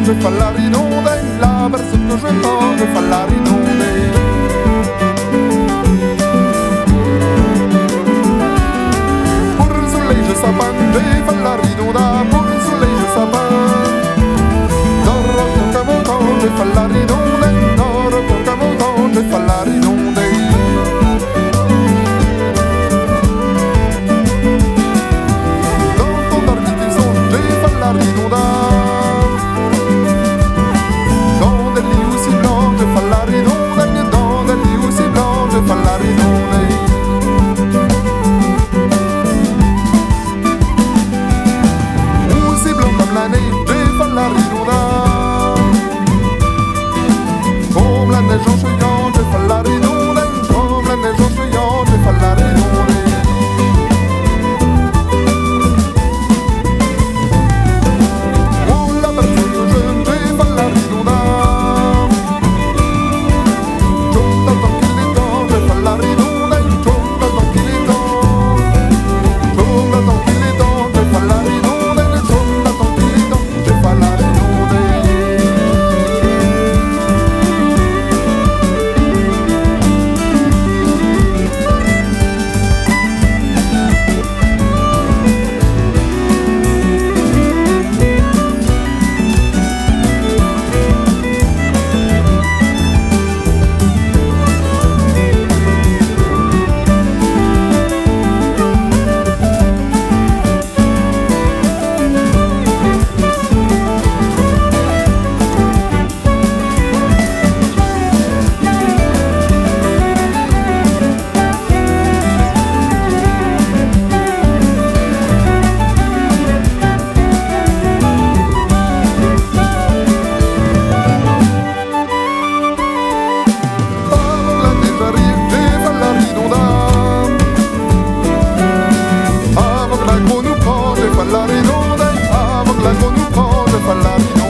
je fais la ridondelle, la personne que je prends, je fais la ridondelle. Pour le soleil je sapin, j'ai fait la ridondelle, pour le soleil je sapin. Dans le rock comme au temps, j'ai fait la ridondelle, dans le rock comme au temps, j'ai fait la ridondelle. Dans ton orbite ils sont, j'ai fait la ridondelle. Comme la neige en chouillant, je fais la ridondelle. Comme la neige en chouillant, je fais la ridondelle. Oh la personne que j'aime, j'ai fait la ridondelle. J'aime tant qu'il est temps, je fais la ridondelle. J'aime tant qu'il est temps. J'aime tant qu'il est temps, je fais la ridondelle. J'aime tant qu'il est temps, je fais la ridondelle. Avant que la gros nous prend, je fais la ridondelle. Avant que la gros nous prend, je fais la ridondelle.